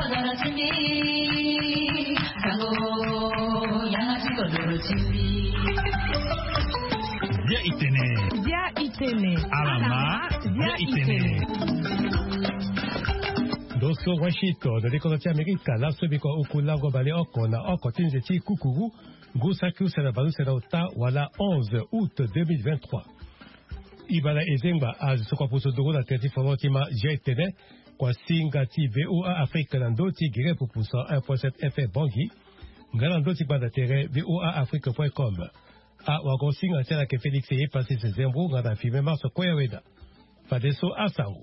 Dia itene. Alama. Dia itene. Doso Washington de l'économie américaine la subiko ukulango bale oko na oko tinjeti kukuru gusaku sera balu sera ota wala 11 août 2023. Ibala ezengba az soko puso dogo la teti fomotima jetene kwa singati VOA Afrique landoti gire pour puso 1.7 FM bangi ngalandoti banda tere VOA Afrique.com a wago singati la ke Félix e passé ses zembro ngada filme marso koyaweda fadeso asango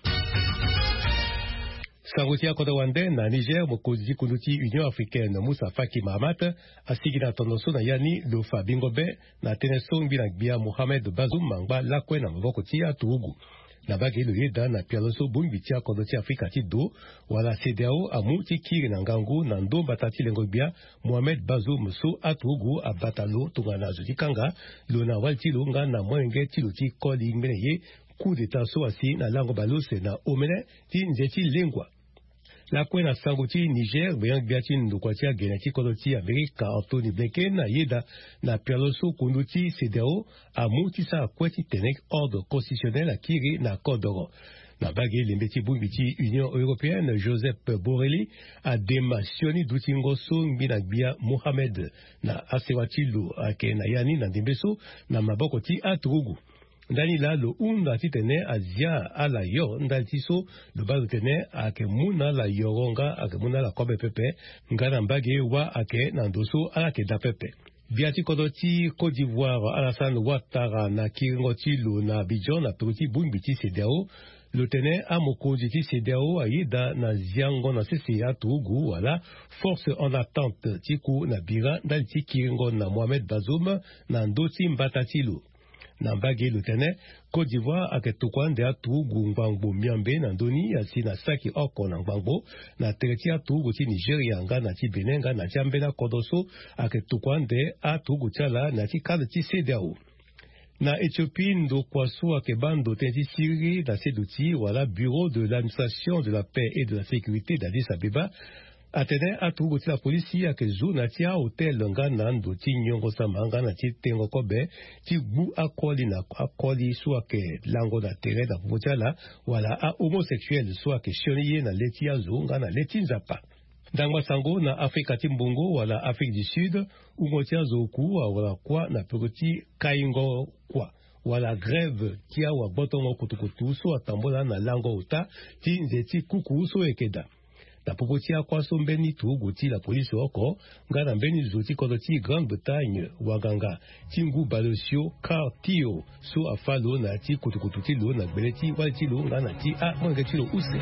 Sangotia Kodawande na Niger mokozi kunuti Union Africaine Moussa Faki Mahamat asigina tonoso na yani Lofa Bingobe na teneso mbina bia Mohamed Bazoum mangba lakwe na mvokotia tuugu na bagi luyeda na pialoso bumbitia kodoti Afrika ti do wala CEDEAO amu ti kiri na ngangu na ndo batati lengo bia Mohamed Bazoum so atuugu abatalo tungana zuti kanga lona waltilo nga na mwenge tilo ti koli mbeneye coup d'état so asi na lango balose na omene ti nzeti lengwa la kwena sanguti Niger beyang biatin ndokwatia geneti kodoti Amerika Anthony Blinken na yeda na pialoso kunduti CEDEAO amuti sa kweti tenek ordre constitutionnel akiri na kodoro na bagi limbeti bumbiti Union Européenne Joseph Borrelli a démissionné d'utingo so mbina bia Mohamed na asewatilu ake na yani na dembeso na maboko ti atrugu ndani la lo unda titene azia ala yo ndali tiso lo balu tene ake muna la yoronga ake muna la kobe pepe ngana mbage wa ake nandoso ala ke da pepe biati kodoti Côte d'Ivoire Alassane Ouattara na kiringo ti lo na Abidjan na petit bumbiti CEDEAO lo tene amokozi ti CEDEAO ayida na ziango na CCA Togo wala force en attente tiku na bira ndali ti kiringo na Mohamed Bazoum na ndoti mbatatilo na mbage lutene Côte d'Ivoire ake tukwande atugu ngbango miambe na ndoni asi na saki oko na ngbango na tereti atugu ti Nigeria nga na ti Benin nga na ti ambela kodoso ake tukwande atugu tiala na ti kade ti CEDEAO na Éthiopie ndo kwaso ake bando tenti siri na seduti wala bureau de l'administration de la paix et de la sécurité d'Addis Abeba atene atugu ti la polisi ake zu na ti hotel nga na ndo ti nyongo sama nga na ti tengo kobe ti gbu akoli so ake lango na tere na popotiala wala a homosexuel so ake sioni ye na leti azo nga na leti nzapa ndangba sango na Afrika ti mbongo wala Afrique du Sud ungo ti azo ku wala kwa na pekoti kaingo kwa wala grève ti awa botongo kutukutu so atambola na lango uta ti nzeti kuku so ekeda na popotia kwa so mbeni tuugu ti la polisi oko nga na mbeni zoti kodoti Grande-Bretagne waganga tingu balosio kar tio so afalo na ti kutukutu ti lo na gbele ti wali ti lo nga na ti a mwenge ti lo use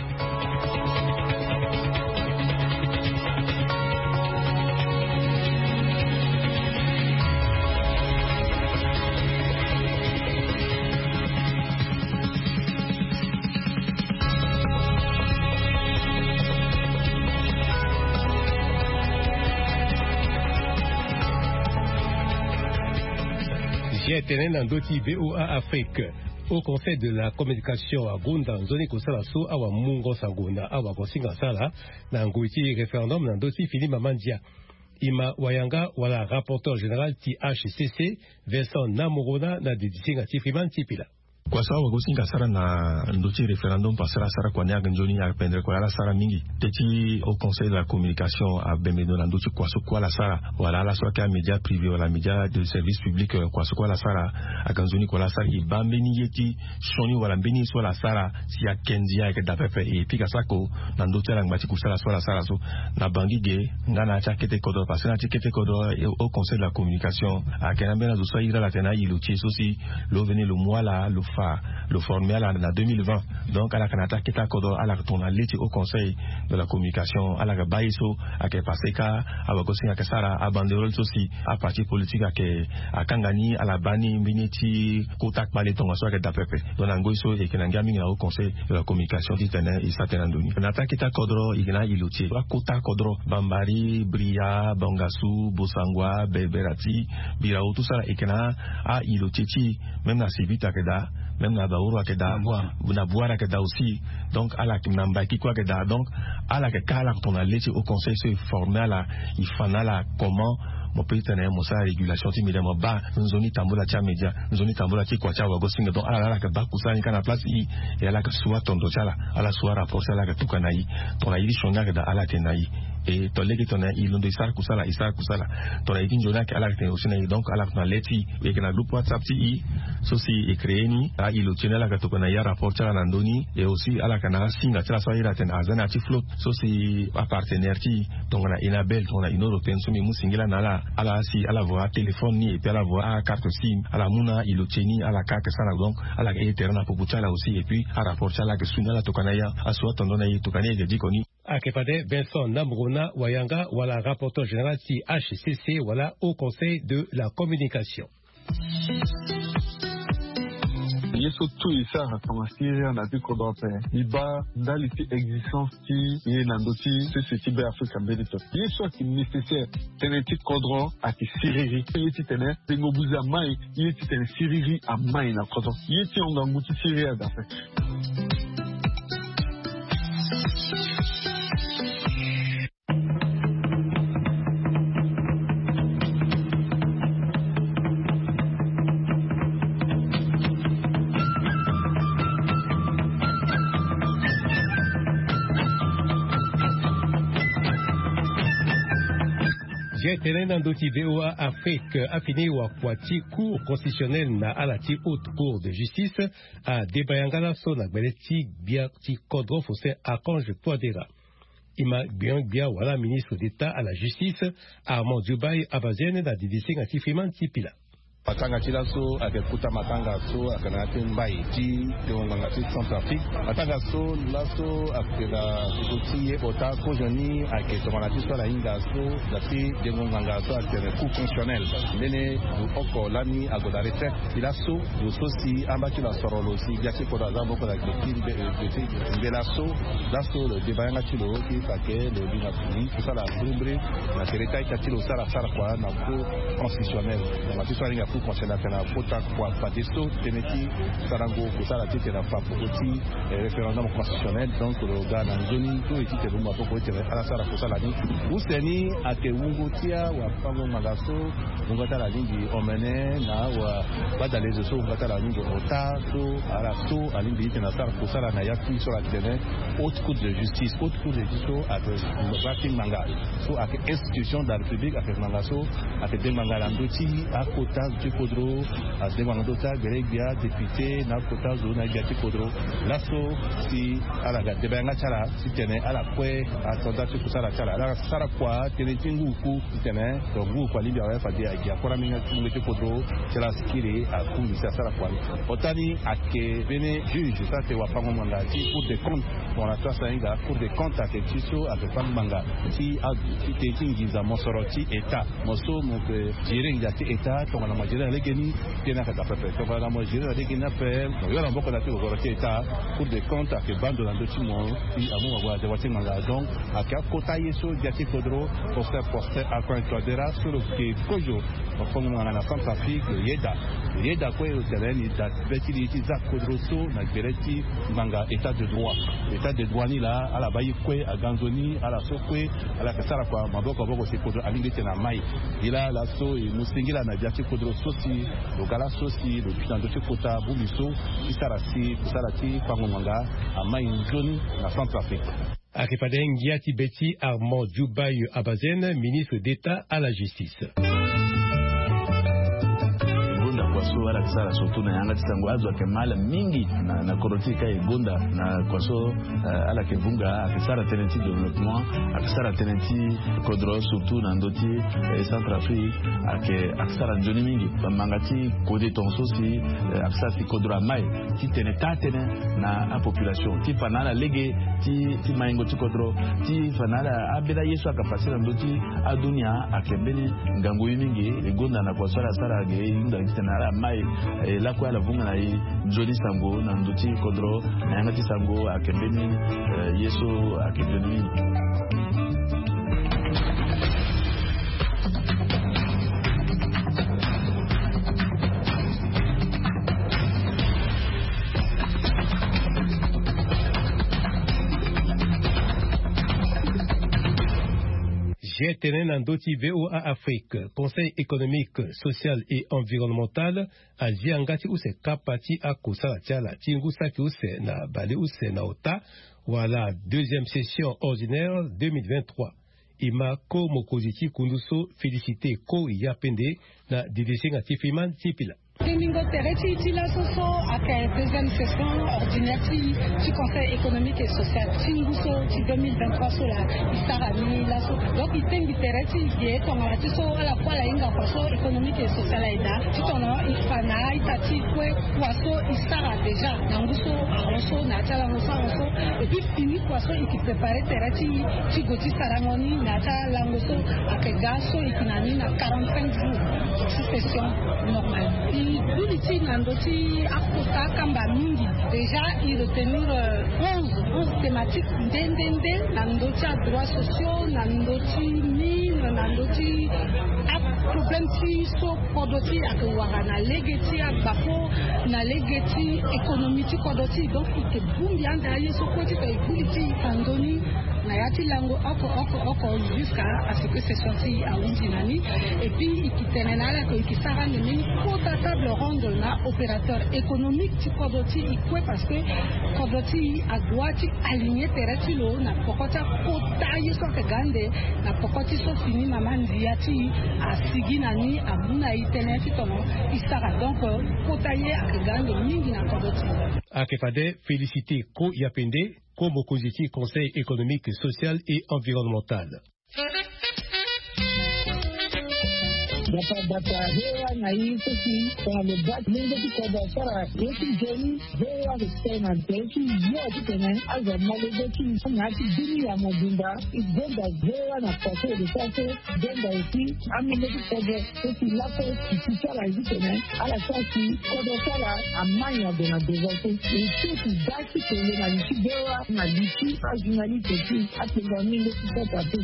Tenen ndoti VOA Afrique au conseil de la communication à Gunda nzoni kosala so awa mungo sanguna awa kosinga sala na nguiti référendum na ndoti Philippe Mamandia ima wayanga wala rapporteur général ti HCC Vincent Namorona na didisinga ti Freeman Tipila kwa sababu kusinga sara na ndochi referendum pasara sara kwa nyaga njoni ya pendre kwa la sara mingi teti au conseil de la communication a bemedo na ndochi kwa so kwa la sara wala la so ka média privé wala média de service public kwa so kwa la sara akanzoni kwa la sara ibambeni yeti shoni wala mbeni so la sara si ya kendia ke dapepe e pika sako na ndochi la ngati kusala so la sara so na bangige ngana cha kete kodo pasana cha kete kodo au conseil de la communication a kenambena zo so ira la tena iluchi so si lo venir le mois là le formel en 2020 donc à la Canada qui t'a codé à la tournalité au conseil de la communication à la baiso à que passer ka à bagosi à que ça a banderole aussi à parti politique à Kangani à la bani miniti kotak balé ton so que dapepe donc angoiso et que ngami au conseil de la communication d'Internet et Satenandoni Canada qui t'a codé igna iluti kota codro Bambari Bria Bangasu Bosangwa Beberati Birao tout ça et que na a iluti même na civita que da même na bauru akeda na boire akeda aussi donc ala kimnamba kiko akeda donc ala ke kala ton allé au conseil se former ala ifana la comment mon pays tenait mon sa régulation timide mo ba nzoni tambola cha media nzoni tambola ti kwa cha wago singa donc ala ka ba kusani kana place i et ala ka soit ton dochala ala soit rapport ala ka tukanai ton ayi shonga ka da ala tenai et ton legi ton ayi londo isar kusala ton ayi njona ka ala ten osina donc ala na leti e kana groupe WhatsApp ti so si e créé ni a ilo chenela ka tukanai ya rapport cha na ndoni et aussi ala kana singa cha so ira ten azana ti float so si partenaire ti donc na inabel ton na inoro ten so mi musingila na ala si ala voix téléphone ni et puis ala voix carte SIM ala muna ilo cheni ala carte sana donc ala e terna popuchala aussi et puis à rapport chala que sunala tokanaya aswa tondona yi tokanaya de dikoni Akepade Vincent Nambrona Wayanga wala rapporteur général ci HCC wala au conseil de la communication. Yeso tu isa kama Syria na biko dope iba ndali ti existence ti ye nandoti ce ti be Afrika mbedito yeso ki nécessaire tene ti kodro ati siriri ye ti tene bengo buza mai ye ti tene siriri a mai na kodro ye ti ongangu ti Syria dafe. Tenant d'outil VOA Afrique affiné ou Kwati cour constitutionnel na alati haute cour de justice à Debayangala sona beleti biati kodro fosse Archange Touadéra. Ima bien wala ministre d'État à la justice Armand Dubaï Abazene da division antifiment tipila. Matanga Chilaso, avec Kuta Matanga So, avec Natin Baï, Ti, Théongangati Centrafrique. Matanga So, Lasso, avec la Toti, Ota, Kojani, avec Tomanati So, la Inga So, la Ti, Théonganga So, avec le coup fonctionnel. Nene, du Oko, Lani, à Godare Tech, il a So, du Sosi, Ambaki la Sorolo, aussi, Yaki Kodaza, beaucoup avec le team de Lasso, Lasso, le Debayanga Chilo, qui paquet, le Binafuni, tout ça, la Brumbre, la Tereta, Katilo, Sara Sarkwa, na coup constitutionnel. La Tissoaringa concernant la pota kwa padesto teneti sarango kusala tete na papoti référendum constitutionnel donc le gars na zoni to etite lumba poko tete ala sara kusala ni useni ake wungutia wa pango magaso ngata la lingi omene na wa badale zo ngata la lingi ota to ala to alimbi tete na sara kusala na yafi sur la tene haute cour de justice avec Batim Manga so avec institution de la République avec Mangaso avec des Mangala ndoti à kota Kodro, à Demandota, Gregia, député, Nakota, Zona, Gati Kodro, Lasso, si à la gare de Bengachala, si tenait à la couée, à Tonda, Kusala Chala, la Sarakwa, Tenetingu, tenait, donc vous, quoi, Libya, Fadia, Koramina, Kodro, c'est la skiri à Koumi, c'est Sarakwa. Otani, à que venez juge, ça c'est Wapango Manga, si pour des comptes, pour la Toasaïga, pour des comptes à Ketchiso, à Kepan Manga, si à Tetingiza, Monsoroti, État, Mosso, mon Jiring, État, ton la majorité legeni tena ka pepe to la majorité legeni appel no yora mboko na tiko korate eta pour des comptes à que bande dans deux timon si amu wa de wati manga donc à ka kota yeso jati kodro poster à coin Touadéra sur le que kojo on fonde na na Centrafrique yeda ko au terrain da betiliti za kodro so na gereti manga état de droit ni là à la bayi kwe à ganzoni à la sokwe à la kasara kwa maboko boko se kodro alingi tena mai ila la so et musingila na jati kodro sosi le gala sosi le putain de kota bumiso isarasi kusarati pangomanga ama injoni na Centrafrique. Akepade Ngiati Beti Armand Dubaï Abazen, ministre d'État à la justice. Kwaso wala kisara sotu na yanga tisango azo akemala mingi na korotika igonda na kwaso ala kevunga akisara tenenti développement akisara tenenti kodro surtout na ndoti Centrafrique akisara njoni mingi mangati kode tonso si akisara ti kodro mai ti tene na a population ti fanala lege ti maingo ti kodro ti fanala abela yesu akapasira ndoti adunia akembeni ngango mingi igonda na kwaso ala sara ge inda kitana mai la kwa la vunga na Johnny Sango na nduti kodro na yangati Sango akembeni yeso akembeni J'étais dans doti VOA Afrique, Conseil économique, social et environnemental, à Jiangati ou se kapati à Kosala la Tingusaki ou se na Bali ou se na Ota, voilà deuxième session ordinaire 2023. Ima ko mokoziti kunduso félicité ko yapende na DDC ngatifiman tipila. Domingo Tereti tila soso après deuxième session ordinaire du Conseil économique et social Tinguso 2023 sur la Istarami la so donc itengi Tereti ye tonga tiso ala kwa la inga kwaso économique et social aida titono ifana itati kwe kwaso Istara déjà nanguso aroso na tala ngoso et puis fini kwaso iki préparer Tereti tigoti sarangoni na tala ngoso akegaso ikinani na 45 jours session normale. L'unité Nandoti Akota Kamba Mingi, déjà il retenir 11 thématiques d'Indende, Nandoti à droits sociaux, Nandoti mine, Nandoti à problème qui sont Kodoti à Kouara, na legeti à Bako, na legeti économique Kodoti, donc il te boum bien derrière ce côté de l'unité Nandoni. Nayati lango oko jusqu'à ce que c'est sorti à Windinani et puis il tenena que qui sera nemi kota table ronde na opérateur économique ti Kodoti ikwe parce que Kodoti a droiti aligner tereti lo na pokota kota yeso ke gande na pokoti so fini mama ndiati a siginani abuna iteneti tono isara donc kota ye a gande mingi na Kodoti Akefade félicité ko yapende comme au Conseil économique, social et environnemental. Data hewa na hii sisi kwa mebaki mingi kwa sara yetu jeni hewa tena yetu yote tena aza malezi na dini ya mobimba igenda hewa na kwa de sasa genda eti amene kwa sisi lapo kisara hivi tena ala sasa kwa sara amanya de na devote eti daki tena na hewa na lichi azunali teti atenga mingi kwa tatu.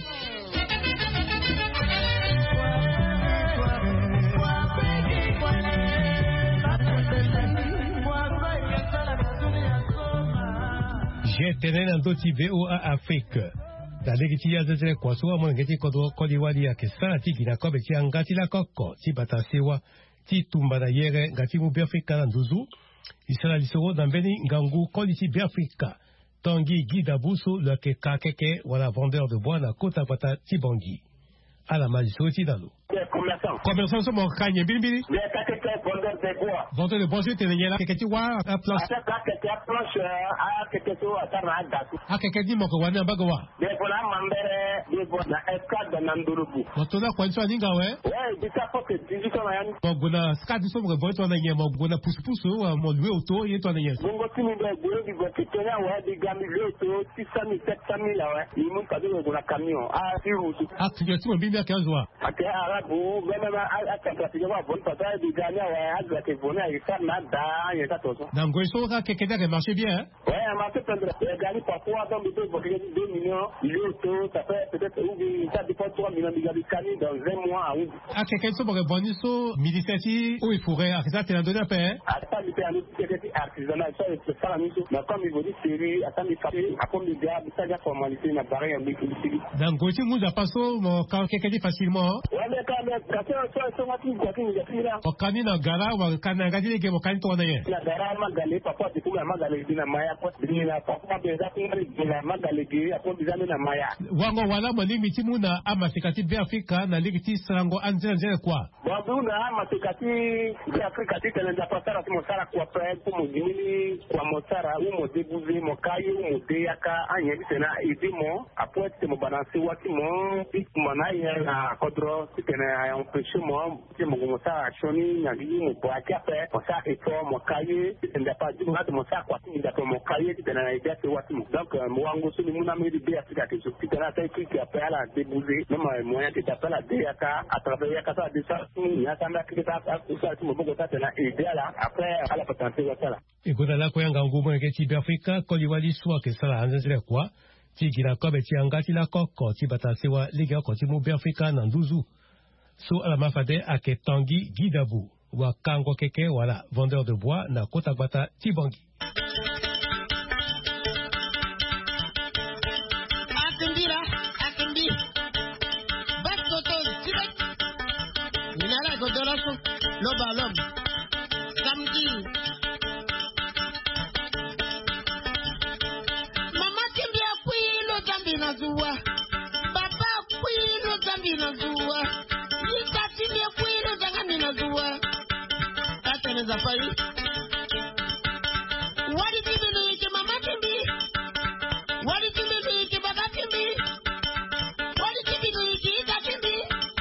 J'étais dans doti VOA Afrique. Da legiti ya zezele kwa suwa mo ngeti kodi wadi ya kesana tiki na kobe ti angati la koko ti batasewa ti tumba na yere ngati mu Afrika na nduzu isala lisoro na mbeni ngangu kodi ti Afrika Tanguy Guy Dabuso le keke wala vendeur de bois na kota pata ti Bangui ala majisoro ti dalu commerçant so mo kanye bilibili vendeur de bois. Vendeur de bois, tu es là, quelqu'un qui voit à place. Quelqu'un dit, mon cowan, un bagawa. De voilà, mambere, de voilà, escade de Nandurubu. Mon tonnerre, quoi, tu as dit, ouais? Ouais, dis ça pour que tu dis qu'on a un. Mon gona, scade, son revoi, toi, n'a mon gona, pousse, mon loué auto, et toi, n'a rien. Mon goût, de boulot, du goût, ouais, des gamins, l'auto, 600 000, 700 000, ouais. Ils m'ont pas donné le camion. Ah, si vous. Ah, tu as tout, bien, 15 jours. Ah, tu as arabe, même à pratiquement, bonne papa, des gagnants, ouais, à te bonner, à faire nada, et ça, tout ça. Dans Goïso, quelqu'un qui marché bien, hein? Ouais, elle m'a fait prendre, elle gagne parfois, dans le 2 millions, l'auto, ça fait peut-être, ça dépend 3 millions de camions dans 20 mois, à où. Ah, quelqu'un qui sont bonnes, so, militaire, où il faudrait, ah, ça, tu l'as donné à paix, hein? Ah, pas militaire, c'est artisanal, ça, c'est ça, la mise, mais comme il veut dire, série, attends, il fait, à comme il dit, ça, la formalité, n'a pas rien, mais dans Goïso, nous, à passer, quand quelqu'un dit facilement, ouais, mais quand même, wakani na gara wakana ngadi ke wakani to na ye na gara magale papa de kuma magale dina maya kwa dina papa be za kungari dina magale ge apo bizame na maya wango wala mani mitimu na amasikati be Afrika na ligiti sango anjele kwa babu na amasikati be Afrika tena nda pasara timo sara kwa pre kumu jini kwa motara umo debuze mo kaye umo de yaka anye bitena idimo apo temo balancer watimo ikuma ya na kodro tena ya mo ti mo mo sa shoni na di mo po akape mo sa e to mo kaye nda pa di mo ha mo sa kwa ti nda to mo kaye ti na ide ti wati mo donc mo wango so ni mo na me di be Afrika ke so ti na sai ki ape ala débouser no mo ya ti ta la de aka à travers ya ka sa de sa ni ya tanda ki ta ko sa ti mo bo ta na ide ala après ala potentiel wa sala e ko la ko yanga ngumo ke ti Afrika ko liwali so ke sala anzele kwa ti gina ko be ti angati la koko ti batasewa liga ko ti mo be Afrika na nduzu. So ala mafade ake Tanguy Guy Dabu wa kango keke wala vendeur de bois na kota bata Tibangi. l'homme. Samedi. Mama kimbia kwilo zambi na zuwa. Baba kwilo zambi na zuwa. Yika kimbia kwilo zambi na zuwa. Kata za pai. Wadi kibili ki mama kimbi. Wadi kibili ki baba kimbi. Wadi kibili ki ika kimbi.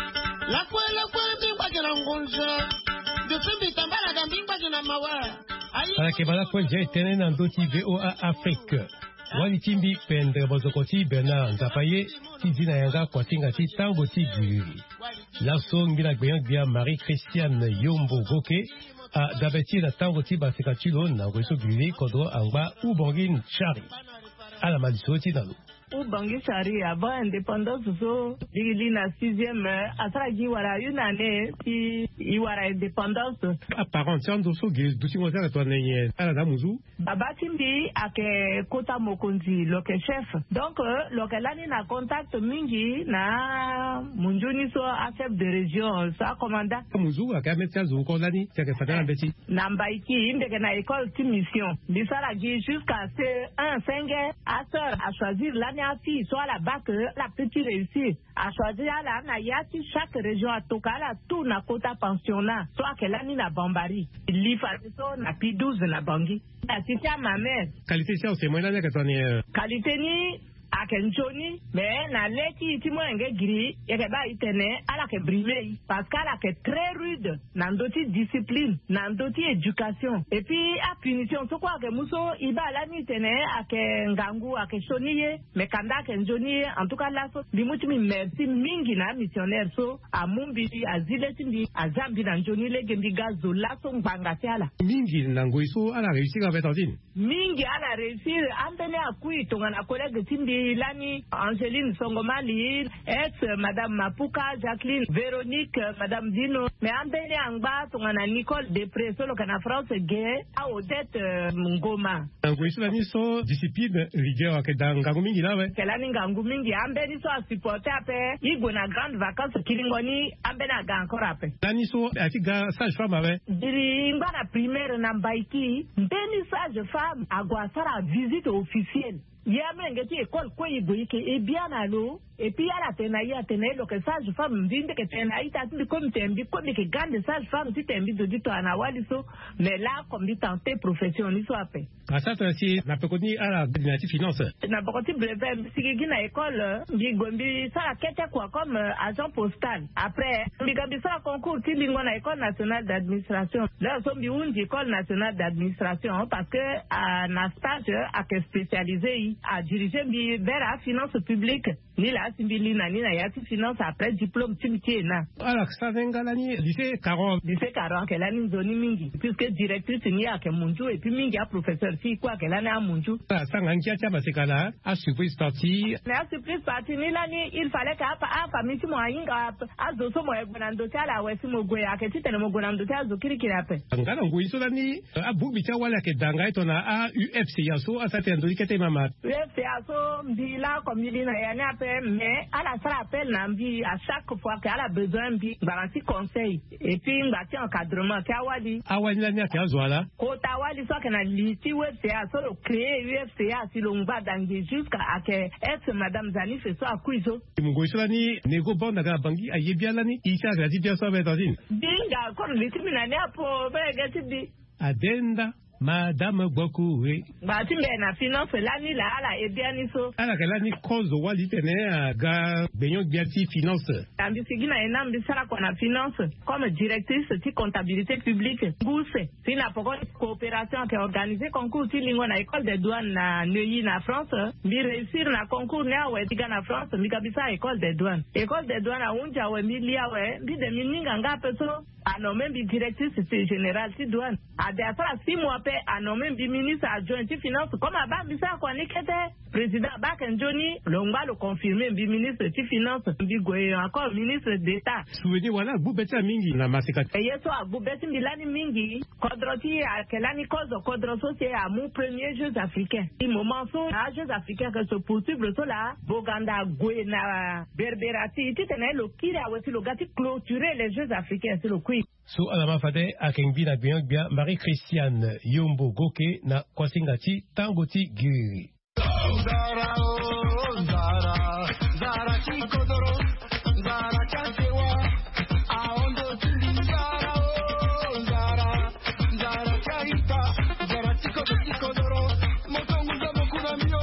La kwele bingwa jina ngunza. Dufimbi tambala da bingwa jina mawa. Alakebala kwenye itene na ndoti VOA Afrique. Wali timbi pendre bozokoti Bernard Nzapaye tidina yanga kwa tinga ti tango ti guri. Laso ngina gbeya Marie Christiane Yombo Goke a dabeti na tango ti basekatilo na weso guri kodro angba ubongin chari. Ala malisoti nalo. Ubangi Chari avant indépendance so digili na 6e asara wara yunane ti iwara indépendance apparent ndo so ge dusingoza to nenye ala na muzu baba timbi ake kota mokonzi loke chef donc loke lani na contact mingi na munjuni so a chef de région sa commandant muzu aka metia zo ko lani teke fatana beti na mbaiki ndeke na école ti mission bisala gi jusqu'à C1 5 à sœur a choisir l'année à fille soit la bac la petite réussite a choisir la na yati chaque région a toka la tout na kota pensionnat soit que l'année na bambari li fa so na pi 12 na bangi assisté à ma mère qualité ça c'est moi là que ton qualité ni akenjoni mais na leki ti mo enge gri yeke ba itene ala ke briller parce qu'ala ke très rude nandoti discipline nandoti éducation et puis a punition so kwa ke muso iba la ni tene ake ngangu ake shoniye mais kanda ke njoni en tout cas là so limuti mi merci mingi na missionnaire so a mumbi a ziletindi a zambi na njoni le gembi gazo la so mbanga tiala mingi nango iso ala réussir avec tantine mingi ala réussir ambele akui tonga na collègue tindi Lani, Angeline Songomali, ex Madame Mapuka, Jacqueline, Véronique, Madame Dino, mais Ambele Angba, Tongana Nicole Depresso, le Cana France Gay, à Odette Ngoma. Nango iso lani so discipline rigueur ake dangangu mingi la we. Kelani ngangu mingi, Ambele so a supporté ape, Igo na grande vacances Kilingoni, Ambele aga encore ape. Lani so ati ga sage femme awe. Diri ngba na primaire na Mbaiki, Mbeni sage femme, agwasara visite officielle. Yame ngeti école ko iboyike e bien alo et puis ala tena ya tena lo que sage femme ndinde ke tena ita ndi comme tembi ko de ke grande sage femme ti tembi do dito ana wali so mais là comme dit tenter profession ni so ape asata si na pekoni ala dinati finance na pekoni brevet sigi na école bi gombi sala kete quoi comme agent postal après bi gabi sala concours ti lingo na école nationale d'administration là so bi undi école nationale d'administration parce que na stage a que spécialisé a dirigé vers la finance publique ni la simbili na ni na yati finance après diplôme timitié na ala ça venga la ni lycée 40 que la ni zoni mingi puisque directrice ni a que munju et puis mingi a professeur si quoi que la na munju ça ngangia cha basekala a surprise party na surprise party ni la ni il fallait que a famille mo ainga a zo so mo egonando tala wesi mo gwe a que titene mo gonando tala zo kirikira pe ngala nguiso la ni a bubi cha wala ke danga etona a UFC ya so a satendo ikete mama UFC aso mbila comme il na yana ape mais à la salle appel nambi à chaque fois qu'elle a besoin bi garanti conseil et puis ngati encadrement kawali awani la ni akazwala ko tawali so kana liti UFC aso créer UFC si longba dangi jusqu'à que ex madame Zani fait ça akuizo mungoiso la ni nego bonda ga bangi ayebia la ni isa ga di bien so betadine dinga ko liti minane apo be gati di adenda Madame Bokoué. Batimbe na finance lani la ala ebiani so. Ala kala ni cause wali tene ga benyo biati finance. Ambi sigina enambi sala kwa na finance comme directrice ti comptabilité publique. Gouse. Si na poko coopération qui organisé concours ti lingo na école de douane na Neuilly na France. Bi réussir na concours na we tiga na France mi kabisa école de douane. École de douane a unja we milia we bi de mininga ngape so. Ano membi directrice générale ti douane. A de asala 6 mois a nommé le ministre adjoint des finances comme à Bambisa qu'on était président Bakenjoni l'ongba le confirmé le ministre des finances bigoye encore ministre d'état souvenez voilà boubeti mingi na masika et yeso boubeti milani mingi kodroti a kelani cause kodro socié à mon premier Jeux africains il moment so à Jeux africains que se possible so là Boganda goye na berberati titene le kira wesi le gati clôturer les Jeux africains c'est le qui So alama fade akengbi na biang Marie-Christiane Yombo Goke na kwasingati tangoti giri. Zara oh Zara, Zara chikodoro, Zara chantewa, aondo chindi Zara oh Zara, Zara chaita, Zara chikodoro, motonguza mokuna mio.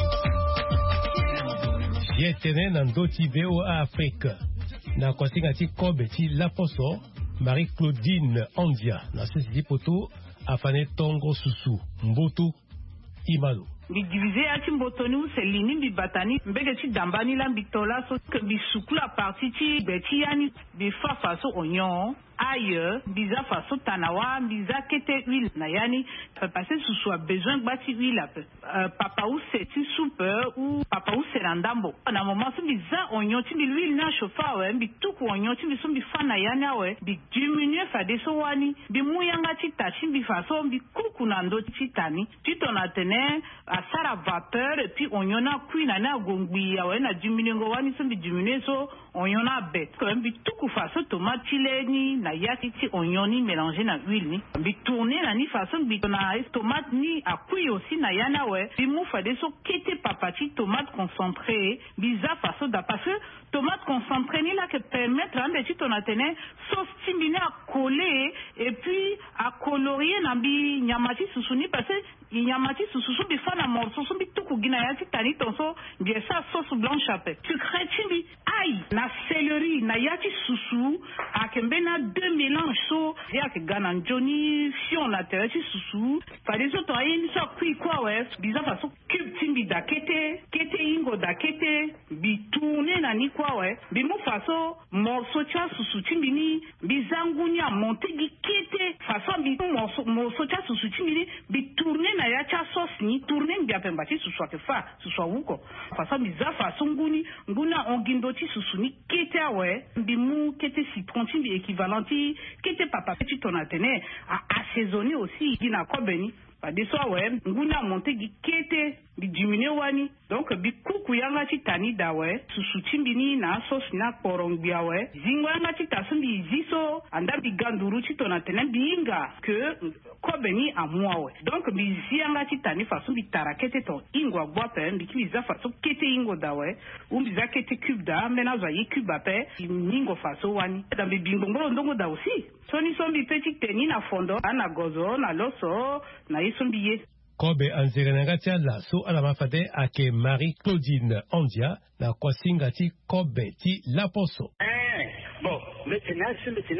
Yetene nandoti VOA Afrique na kwasingati kobeti laposo Marie-Claudine Andia na sisi poto afane tongo susu mboto imalo. Bi divisé ati mbotoni uselini bi batani mbege ti dambani la bitola so que bi sukula parti ti beti yani bi fa so onyon ailleurs biza faso tanawa biza kete huile na yani parce que sous besoin bati huile papa ou c'est soupe ou papa ou c'est randambo na moment so biza onyon ti l'huile na chauffa ouais bi tout onyon ti so bi fa na yani ouais bi diminuer fa de so wani bi muyanga ti tachi bi faso bi kuku na ndo ti tani ti tona tene à sara vapeur et puis onyon na cuit na gongbi ya ouais na diminuer ngo wani so bi diminuer so onyon na bet quand même bi tout faso tomate leni na yaki ti oignon ni mélangé na huile ni bi tourner na ni façon bi na tomate ni a cuit aussi na yana ouais bi mou fa de so kete papati tomate concentré biza façon da parce que tomate concentré ni là que permettre en petit on a tene sauce timine à coller et puis à colorier na bi nyamati susuni parce que nyamati susu bi fa na morceau so bi tuku gina ya ti tani tonso bi sa sauce blanche apé tu creti bi aïe na céleri na yati susu a kembe na deux mélange so ya ke gana njoni fion na terre ti susu fa des autres ayen so kui quoi ouais bizarre façon cube timbi da kete ingo da kete bi tourner na ni quoi ouais bi mo façon morceau cha susu timbi ni bizangunya monter gi kete façon bi morceau cha susu timbi bi tourner na ya cha sauce ni tourner bi apemba ti susu ke fa susu wuko façon bizarre façon nguna ongindo ti susu ni kete ouais bi mu kete citron timbi équivalent ti kete papa petit on a tene à assaisonner aussi dina kobeni pas de soi ouais nguna monter gi kete bi diminuer wani donc bi kuku yanga ti tani da ouais susu timbi ni na sauce na porongbia ouais zingwa yanga ti tasumbi ziso anda bi ganduru ti tona tene binga que kobeni a moi ouais donc bi zianga ti tani façon bi tarakete to ingwa boa pe bi ki za façon kete ingo da ouais ou bi za kete cube da mena za yi cube ape ningo façon wani da bi bingo ndongo da aussi soni sombi petit teni na fondo na gozo na loso na isombiye Kobe anzirenangatia la so alamafade ake Marie-Claudine Andia na kwasingati Kobe ti laposo. Bon, maintenant,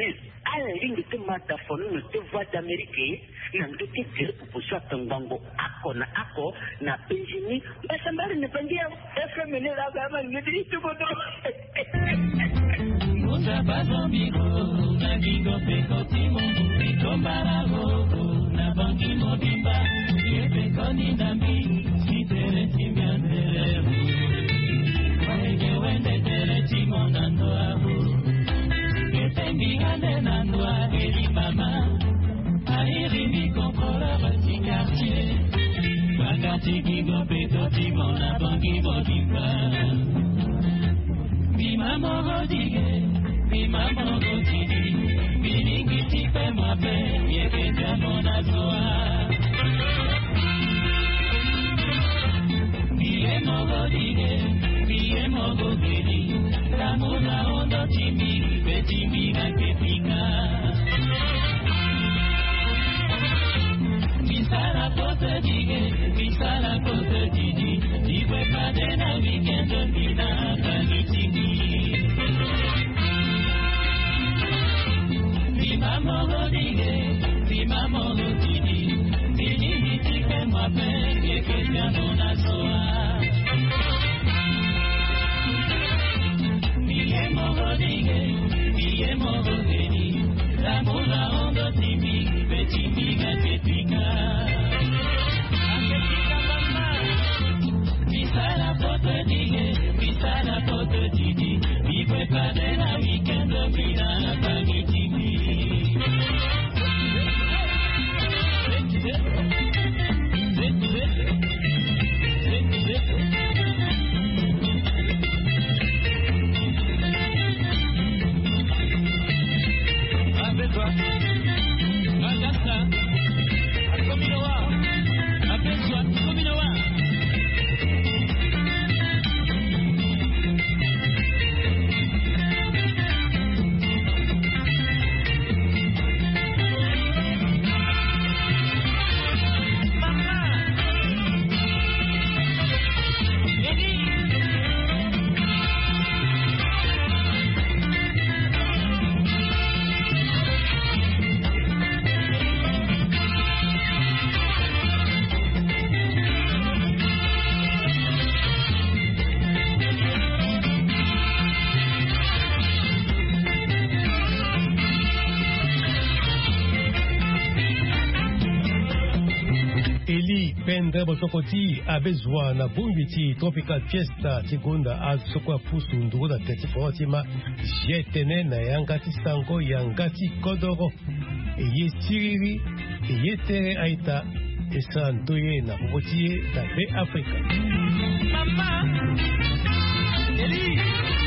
à la ligne de mataphone, nous te voix d'Amérique, nous te dire pour ça ton bango, ako, na penjini, mais ça m'a ne pas dire, est-ce que mener la gamme, me dit tout bon. Musa bazombigo, na bigo pekotimo, ikombarago, na banki mobimba, yepekoni dambi, sitere timbiantere, wege wende tere timonando ahu. Bigane na noa eri mama aeri mi contrôleur petit quartier bagati gigo beto timona bangi bodimba bimamo godige bimamo godigi bilingi tipe mwape yeke jamona zoa biemo godige biemo godigi Ramona ondo timi betimi na kepika Misala kote didi Iwe pade na weekendo nina kanitini Bimamo godige didi Bini mitike mwape Yeke jamona soa Biye mogo geni, pendre bosokoti abezwa na bumbiti tropical fiesta tigunda azokwa pusu ndugu na teti forotima jetene na yangati sango yangati kodoro eye siriri eye tere aita esa ntoye na bobotie na be Afrika. Mama Eli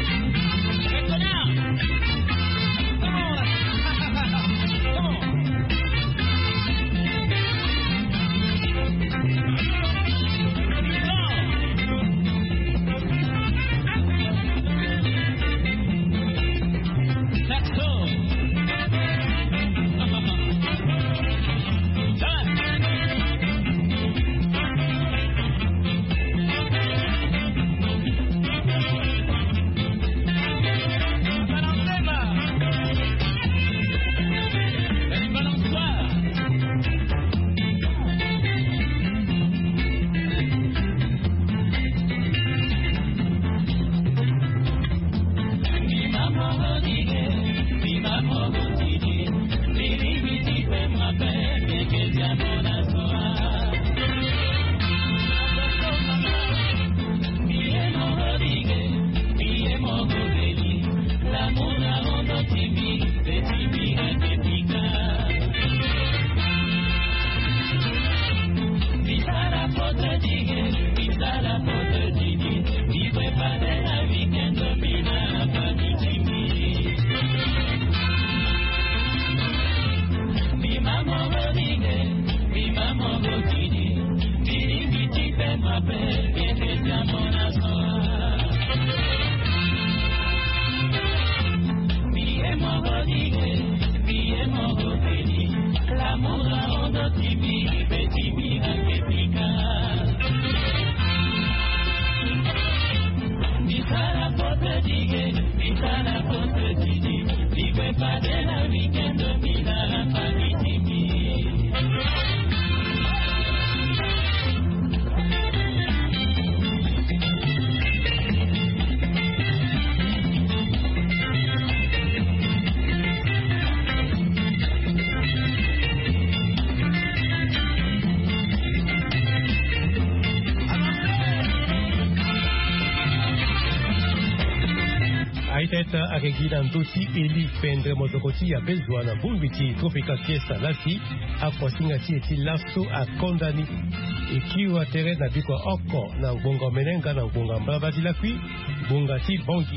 Aiteta akegina ntuti eli pendre mozokoti ya bezwa na bumbiti tropical fiesta lasi akwasinga eti laso akondani ikiwa tere na bikwa oko na bonga menenga na bonga mbavati la kui bonga ti bongi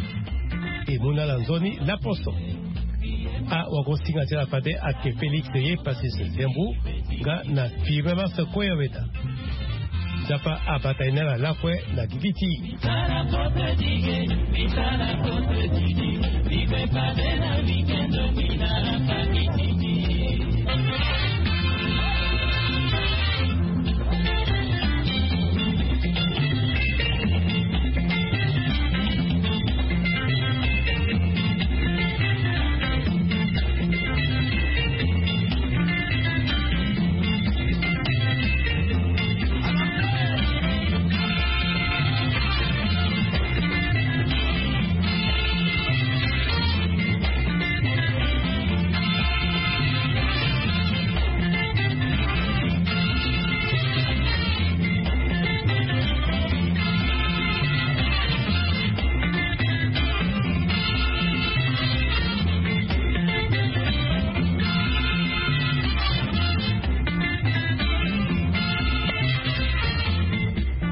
emuna lanzoni la poso a wakosinga tera pade ake Felix ye pasise zembu nga na firme masa koya weta Japa abatainera lakwe na gigiti. Vitala kote digi, vive padena, weekend,